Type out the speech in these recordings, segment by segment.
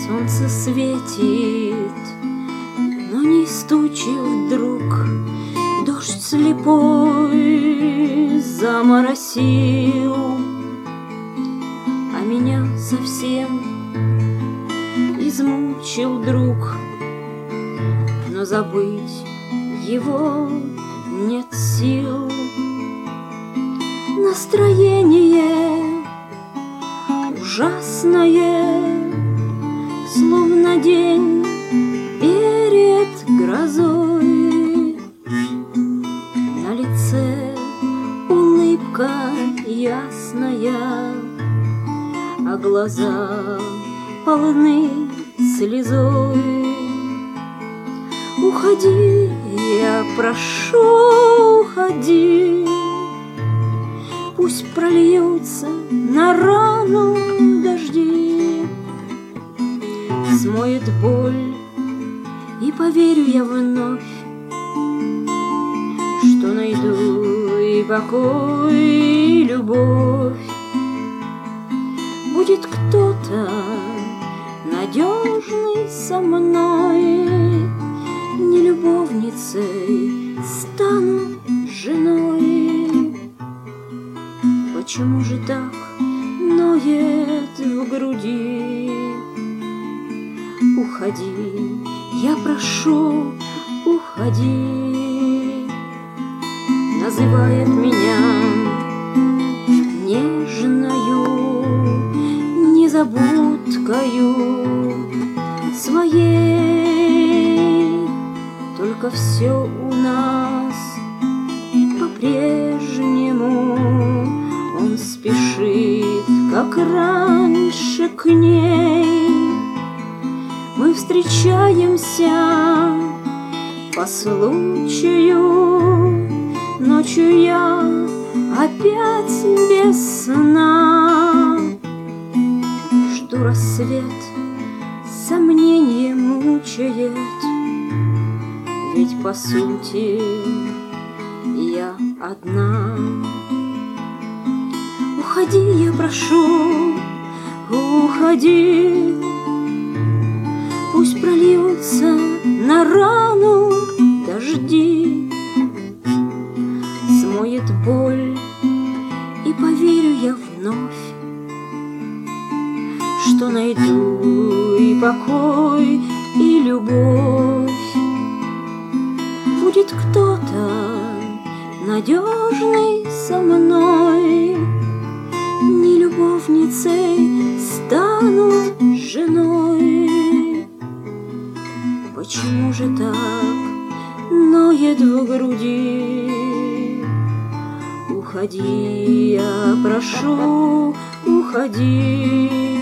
Солнце светит, но не стучит вдруг. Дождь слепой заморосил, а меня совсем измучил друг. Но забыть его нет сил. Настроение ужасное, словно день перед грозой. На лице улыбка ясная, а глаза полны слезой. Уходи, я прошу, уходи, пусть прольются на рану дожди. Смоет боль, и поверю я вновь, что найду и покой, и любовь. Будет кто-то надежный со мной, не любовницей стану женой. Почему же так ноет в груди? Уходи, я прошу, уходи. Называет меня нежною незабудкою своей. Только все у нас по-прежнему. Он спешит, как раньше, к ней. Мы встречаемся по случаю. Ночью я опять без сна жду рассвет, сомнение мучает. Ведь по сути я одна. Уходи, я прошу, уходи, пусть прольются на рану дожди. Смоет боль, и поверю я вновь, что найду и покой, и любовь. Будет кто-то надежный со мной, не любовницей стану женой. Почему же так ноет в груди? Уходи, я прошу, уходи.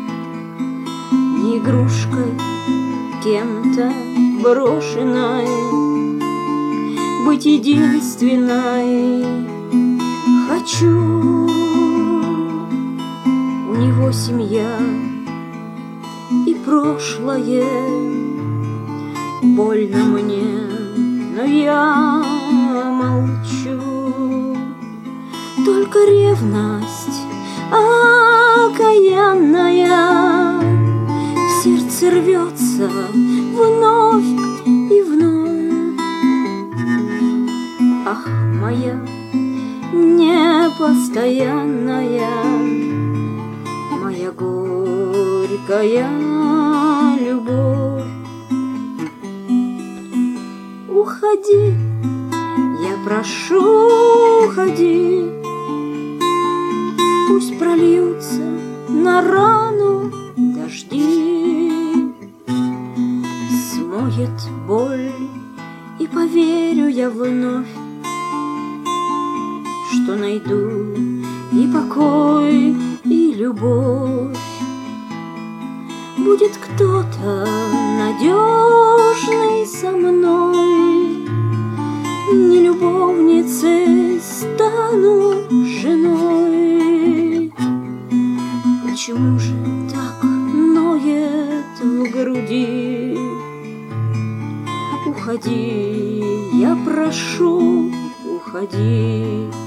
Не игрушкой кем-то брошенной, быть единственной хочу. У него семья и прошлое. Больно мне, но я молчу. Только ревность окаянная в сердце рвется вновь и вновь. Ах, моя непостоянная, моя горькая любовь. Уходи, я прошу, уходи, пусть прольются на рану дожди. Смоет боль, и поверю я вновь, что найду и покой, и любовь. Будет кто-то надежный со мной, не любовницей стану женой. Почему же так ноет в груди? Уходи, я прошу, уходи.